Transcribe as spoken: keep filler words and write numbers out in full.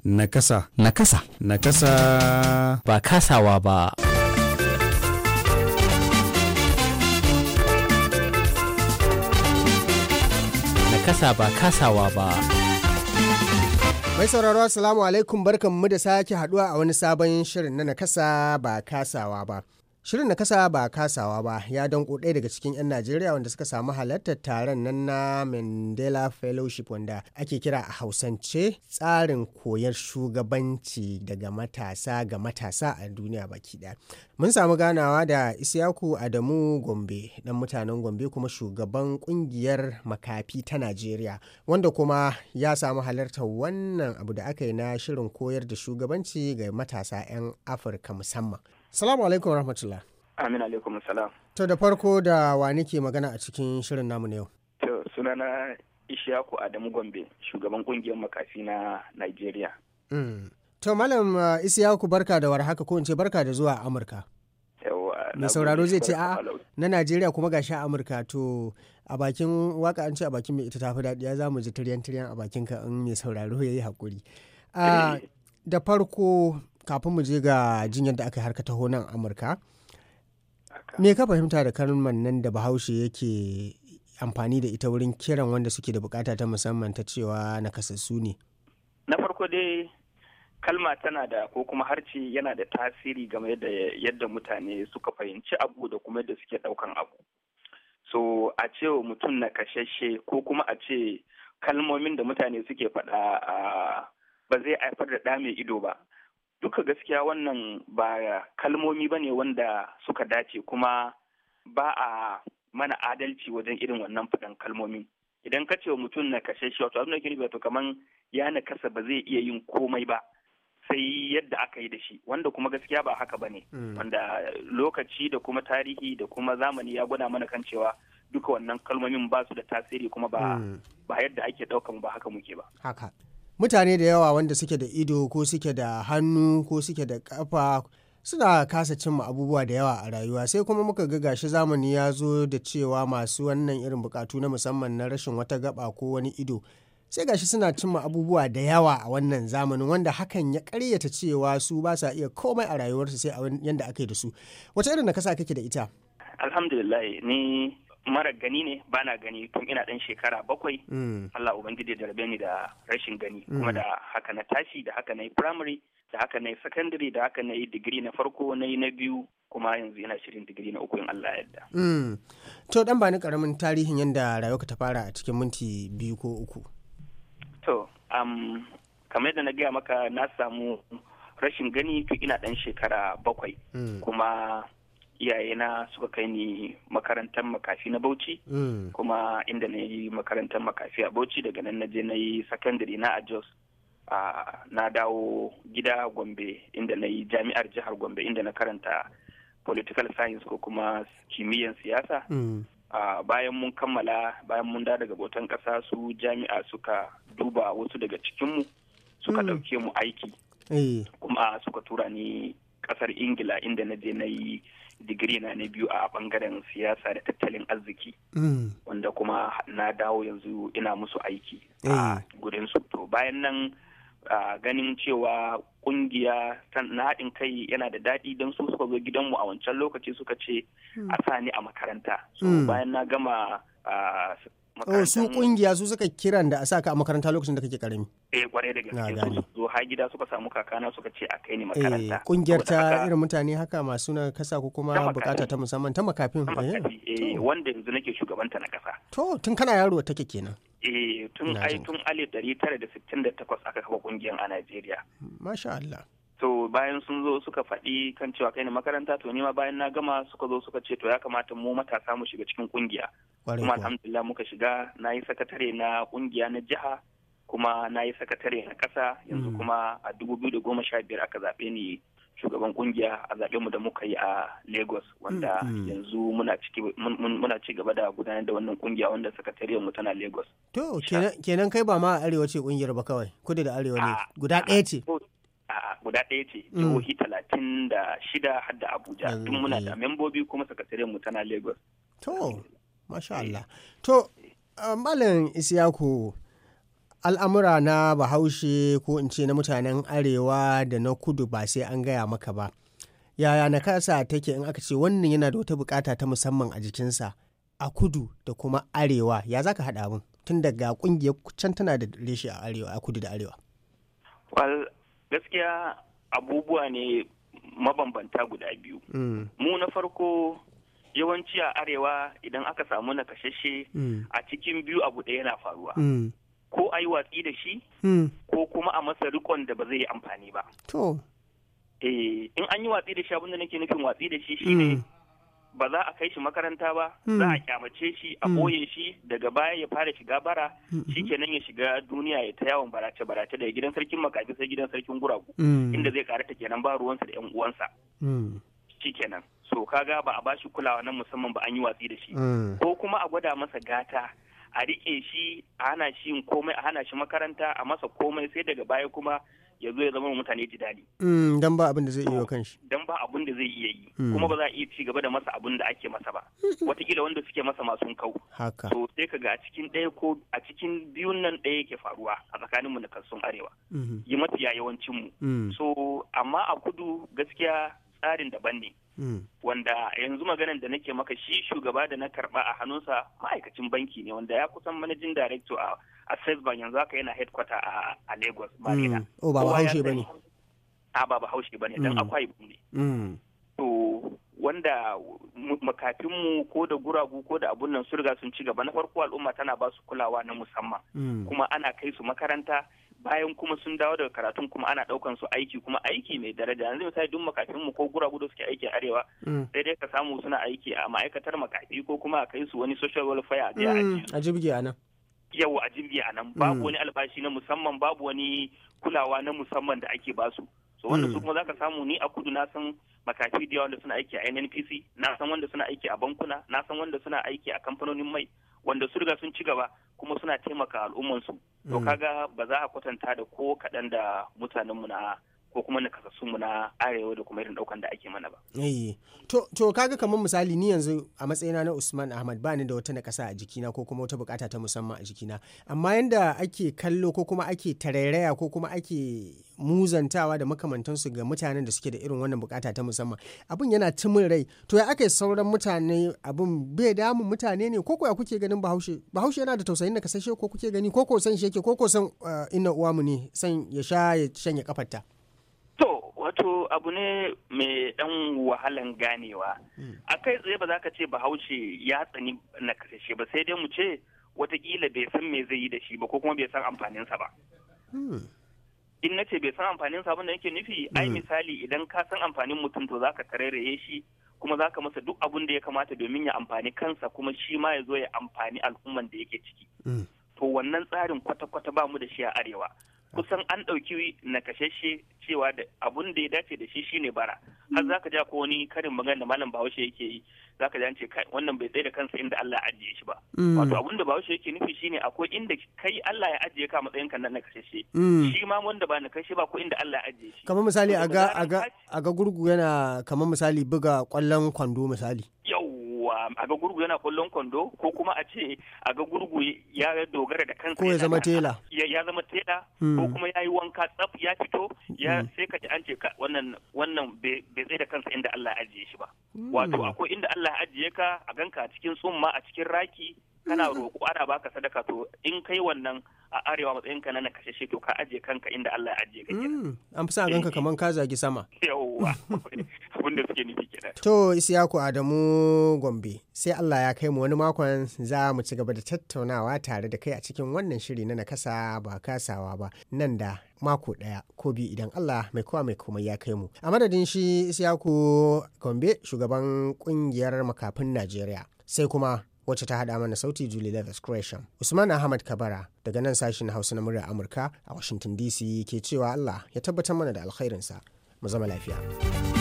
Nakasa. Nakasa. Nakasa. Ba kasawa ba. Nakasa ba kasawa ba. Mai sauraro assalamu alaikum, barkanmu da sake haduwa a wani sabon shirin na nakasa ba kasawa ba. Shirin nakasa ba kasawa ba ya danko ɗaya daga cikin 'yan Najeriya wanda suka samu halartar taron nan na Mandela Fellowship wanda ake kira a Hausance tsarin koyar shugabanci daga matasa ga matasa a duniya baki ɗaya. Mun samu ganawa da Isiyaku Adamu Gombe, ɗan mutanen Gombe kuma shugaban ƙungiyar makafi ta Najeriya, wanda kuma ya samu halartar wannan abu da aka yi na shirin koyar da shugabanci ga matasa 'yan Afirka musamman. Salamu alaikum wa rahmatullah. Amin alaikum salam. To da farko da wa nake magana a cikin shirin namu na yau? To sunana Ishaku Adamu Gombe, shugaban kungiyar makafi na Nigeria. Mm. To Malam uh, Ishaku, barka da warhaka, ko in ce barka da zuwa Amurka. Yawa. Mai sauraro zai ce a na Najeriya kuma gashi a Amurka, to a bakin waka an ce a bakin mai ita tafi daɗi, ya za mu ji tiryan tiryan a bakin ka in mai sauraro yayi hakuri. Uh, da farko kafin mu je ga jin yadda aka yi harka taho nan Amurka, me ka fahimta da kalmar nan da Bahaushe yake amfani da ita wurin kiran wanda suke da bukata ta musamman ta cewa nakasassu ne? Na farko dai kalma tana da ko kuma harce yana da tasiri game da yadda mutane suka fahimci abu da kuma yadda suke daukan abu. So a ce mutum nakashashe ko kuma a ce kalmomin da mutane suke faɗa ba zai haifar da ɗa mai ido ba. Duka gaskiya wannan ba kalmomi ba ne wanda suka dace, kuma ba a mana adalci wajen irin wannan faɗan kalmomin. Idan ka ce wa mutum na kashe shi, wato abin da ke nufi wato kaman ya na kasa ba zai iya yin komai ba sai yadda aka yi da shi, wanda kuma gaskiya ba haka ba ne. Mm. Wanda lokaci da kuma tarihi da kuma zamani ya gwada mana kan cewa duka wannan kalmomin ba su da tasiri, kuma ba, mm. ba yadda ake ɗaukan ba haka muke ba. Haka. Mutane da yawa wanda suke da ido ko suke da hannu ko suke da kafa suna kasa cimma abubuwa da yawa a rayuwa, sai kuma muka ga gashi zamani ya zo da cewa masu wannan irin bukatu na musamman na rashin wata gaba ko wani ido sai gashi suna cimma abubuwa da yawa a wannan zamanin, wanda hakan ya karyata cewa su ba sa iya komai a rayuwarsu sai a yanda aka yi da su. Wace irin nakasa kake da ita? Alhamdulillah, ni mara gani ne, ba na gani tun ina ɗan shekara bakwai. Mm. Allah Ubangiji da rabe ni da rashin gani. Mm. Kuma da haka na tashi, da haka na yi primary, da haka na yi secondary, da haka na yi digiri na farko, na yi na biyu, kuma yanzu yana shirin digiri na uku in Allah yadda. Mm. To dan ba ni karamin tarihin yadda rayuwarka ta fara a cikin minti biyu ko uku. To, um, kamar yadda na gaya maka, na samu rashin gani tun ina ɗan shekara bakwai. Mm. Kuma iyayena suka kai ni makarantar makafi na Bauchi. Mm. Kuma inda na yi makarantar makafi a Bauchi, daga nan na je na yi secondary na a Jos. Uh, na dawo gida Gombe inda na yi jami'ar jihar Gombe inda na karanta political science ko kuma kimiyyar siyasa. Mm. Uh, bayan mun kammala, bayan mun da daga bautan ƙasa, su jami'a suka duba wasu daga cikinmu suka ɗauke mm. mu aiki. Hey. Kuma suka tura ni ƙasar Ingila inda na je na yi digiri na na biyu a bangaren siyasa da tattalin arziki. Mm. Wanda kuma na dawo yanzu ina musu aiki mm. a gurin su. To bayan nan uh, ganin cewa kungiya na haɗin kai yana da daɗi, don su suka zo gidanmu a wancan lokaci suka ce mm. a sa ni a makaranta. So mm. bayan na gama uh, Oh, su kungiya su suka kiran da a saka a makaranta lokacin da kake karami. Eh, kwarai da gaske. Su zo har gida suka samu kakana suka ce a kai ni makaranta. Eh, kungiyar ta irin mutane haka masu na kasa ko kuma bukata ta musamman ta makafin. Eh, wanda yanzu nake shugabanta na kasa. To, tun kana yaro take kenan. Eh, tun ai tun alif ɗari tara da sittin da takwas aka kafa kungiyar a Najeriya. Masha Allah. To bayan sun zo suka faɗi kan cewa kai ni makaranta, to nima bayan na gama suka zo suka ce to ya kamata mu matasa mu shiga cikin kungiya. Kuma alhamdulillah muka shiga, na yi sakatare na kungiya na jiha, kuma na yi sakatare na ƙasa. Yanzu mm. kuma a dubu biyu da goma sha biyar aka zaɓe ni shugaban kungiya a zaɓe mu da muka yi a Lagos, wanda mm. yanzu muna ciki muna ci gaba da gudanar da wannan kungiya wanda sakatariyar mu tana Lagos. To kenan kai ba ma arewa ce kungiyar ba kawai, kudu da arewa ne, guda ɗaya ce. a guda ɗaya ce, jihohi talatin da shida har da Abuja. Tun muna da membobi kuma sakatariyar mu tana Lagos. To, masha Allah. To, Malam Isiyaku, al'amura na Bahaushe ko in ce na mutanen arewa da na kudu ba sai an gaya maka ba. Yaya nakasa take in aka ce wannan yana da wata bukata ta musamman a jikinsa a kudu da kuma arewa, ya za ka haɗa abin tun daga ƙungiyar can tana da reshe a arewa a kudu da arewa? Wal gaskiya abubuwa ne mabambanta guda biyu. Mm. Mu na farko yawanci a arewa idan aka samu nakashashe mm. a cikin biyu abu ɗaya yana faruwa. Mm. Ko a yi watsi da shi mm. ko kuma a masa rikon da ba zai yi amfani ba. To. Eh, in an yi watsi da shi abinda nake nufin watsi da shi shine mm. ba za a kai shi makaranta ba, mm. za a kyamace shi a ɓoye mm. shi daga baya ya fara shiga bara, mm-hmm. shikenan ya shiga duniya ya ta yawon barace-barace daga gidan sarkin makafi sai gidan sarkin guragu, mm. inda zai karata kenan ba ruwansa da yan uwansa. Mm. Shikenan. So kaga ba a bashi kulawa na musamman ba, an yi watsi da shi. Mm. Ko kuma a gwada masa gata, a rike shi, a hana shi yin komai, a hana shi makaranta, a masa komai sai daga baya kuma ya zo ya zama mutane ji daɗi. Mm, dan ba abin da zai iya kan shi. Dan ba abin da zai iya yi. Mm. Kuma ba za a iya ci gaba da masa abin da ake masa ba. Wataƙila wanda suke masa masu kau. Haka. So sai ka ga a cikin ɗaya ko a cikin biyun nan ɗaya yake faruwa a tsakaninmu na kasun arewa. Mm-hmm. Yi mafiya yawancinmu. Mm. So amma a kudu gaskiya tsarin daban ne. Mm. Wanda yanzu maganan da nake maka shi shugaba da na karba a hannunsa ma'aikacin banki ne wanda ya kusan managing director a Access Bank, yanzu haka yana headquarter a, a Lagos. Mm. Oh, ba Bahaushe ba ne. A ba Bahaushe ba ne, don akwai ne. Mm. To wanda makafinmu ko da guragu ko da abun nan su riga sun ci gaba, na farko al'umma tana ba su kulawa na musamman. Mm. Kuma ana kai su makaranta, bayan kuma sun dawo daga karatun kuma ana daukan su aiki, kuma aiki mai daraja. Yanzu misali duk makafin mu ko guragu da suke aiki a arewa sai dai ka samu suna aiki a ma'aikatar makafi ko kuma a kai su wani social welfare a je a jibge a nan. Yau a jibge a nan babu wani albashi na musamman, babu wani kulawa na musamman da ake basu. So wanda su kuma zaka samu ni a kudu na san makafi da wanda suna aiki a N N P C, na san wanda suna aiki a bankuna, na san wanda suna aiki a kamfanonin mai, wanda su riga sun ci gaba kuma suna taimaka al'ummansu. To kaga ba za a kwatanta da ko kaɗan da mutanenmu na ko kuma na kasassunmu na arewa da kuma irin ɗaukan da ake mana ba. Eh, to, to kaga kamar misali ni yanzu a matsayina na Usman Ahmad ba ni da wata nakasa a jikina ko kuma wata bukata ta musamman a jikina. Amma yanda ake kallo ko kuma ake tarairaya ko kuma ake muzantawa da makamantansu ga mutanen da suke da irin wannan bukata ta musamman, abin yana cimin rai. To ya aka sauran mutane abin bai damun mutane ne ko ko ya kuke ganin Bahaushe? Bahaushe yana da tausayin nakasashe ko kuke gani ko ko san shi yake ko ko san uh, inna uwamu ne san ya sha ya shanye kafarta? To wato abu ne mai dan wahalan ganewa. Mm. A kai tsaye ba za ka ce Bahaushe ya tsani nakasashe ba, sai dai mu ce watakila bai san me zai yi da shi ba ko kuma bai san amfaninsa ba. Mm. In na ce bai san amfanin sabon da yake nufi, ai misali idan ka san amfanin mutum to zaka tarairaye shi kuma zaka masa duk abun da ya kamata domin ya amfani kansa kuma shi ma ya zo ya amfani al'umman da yake ciki. Mm. To wannan tsarin kwata-kwata ba mu da shi a arewa. Kusan an ɗauki nakashashe cewa da abun da ya dace da shi shine bara. Har zaka ja ko wani karin magana da malam Bahaushe yake yi, zaka ji an ce kai wannan bai tsaye da kansa inda Allah ya ajiye shi ba. Mm. Wato abun da Bahaushe yake nufi shine akwai inda kai Allah ya ajiye ka matsayin kan nan nakashashe. Mm. Shi ma wanda ba nakashe ba ko inda Allah ya ajiye shi. Kamar misali a ga a ga a ga gurgu yana kamar misali buga kwallon kwando misali. Yawwa a ga gurgu yana kwallon kwando ko kuma a ce a ga gurgu ya dogara da kansa. Ko ya zama tela. Ya, ya zama tela. Mm. Ko kuma ya yi wanka tsaf ya fito ya mm. sai ka ji an ce wannan wannan bai tsaye da kansa inda Allah ya ajiye shi ba. Mm. Wato akwai inda Allah ya ajiye ka a ganka a cikin tsumma a cikin raki kana roƙo ana baka sadaka, to in kai wannan a arewa matsayin ka na kashe to ka ajiye kanka inda Allah ya ajiye ka kenan. An fi sa ganka kaman ka zagi sama. Yawwa abin da suke nufi kenan. To Isiyaku Adamu Gombe, sai Allah ya kai mu wani makon za mu ci gaba da tattaunawa tare da kai a cikin wannan shiri na nakasa ba kasawa ba nan da mako ɗaya ko biyu idan Allah mai kowa mai komai ya kai mu. A madadin shi Isiyaku Gombe, shugaban kungiyar makafin Najeriya, sai kuma wacce ta haɗa mana sauti Julie Leathers Gresham. Usman Ahmad Kabara daga nan sashen Hausa na muryar Amurka a Washington D C ke cewa Allah ya tabbatar mana da alkhairinsa. Mu zama lafiya.